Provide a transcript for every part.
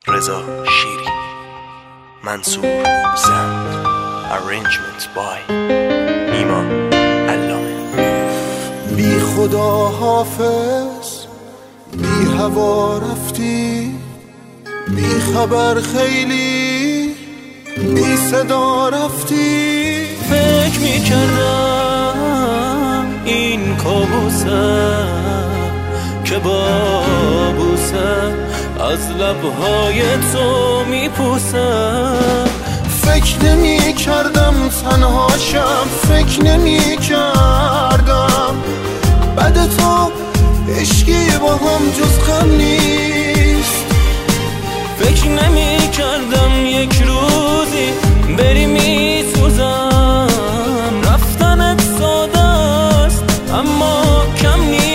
رضا شیری. منصور زند. Arrangement by نیما علامه. بی خدا حافظ، بی هوا رفتی، بی خبر خیلی، بی صدا رفتی. فکر میکردم این کابوسه که بابوسه از لبهای تو میپوسه. فکر نمی کردم تنهاشم، فکر نمی کردم بعد تو عشقی با هم جز غم نیست. فکر نمی کردم یک روزی بری میسوزم، رفتنت ساده است اما کم نیست.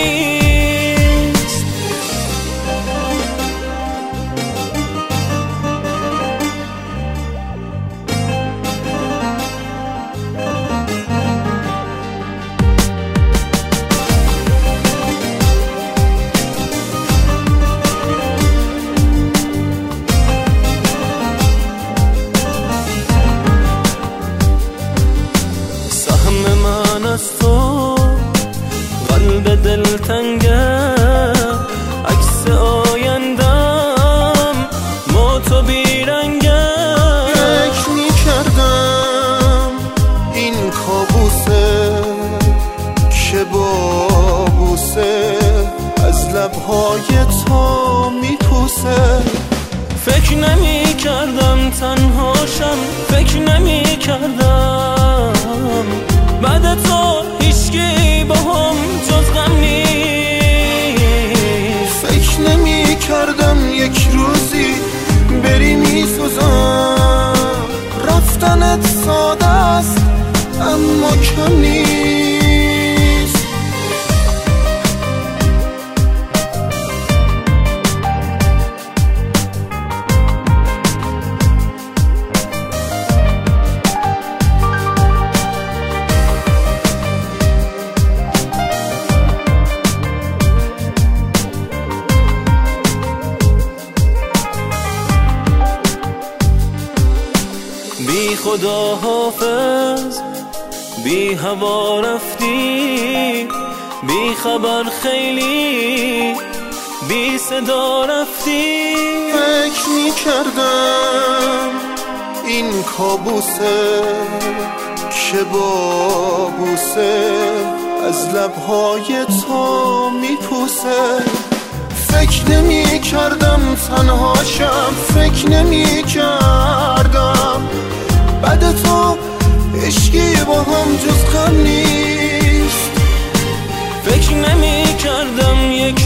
از تو قلب دلتنگه، عکس آیندم ما تو بیرنگه. فکر میکردم این کابوسه که بابوسه از لبهای تو میپوسه. فکر نمی کردم تنهاشم، فکر نمی کردم بعد تو هیچکی با هم جز غم نیست. فکر نمی کردم یک روزی بری میسوزم، رفتنت ساده است اما کم نیست. بی خدا حافظ، بی هوا رفتی، بی خبر خیلی، بی صدا رفتی. فکر می کردم این کابوسه که بابوسه از لبهای تو میپوسه. فکر نمی کردم تنهاشم، فکر نمی کردم بعد تو عشقی با هم جز غم نیست. فکر نمی کردم یک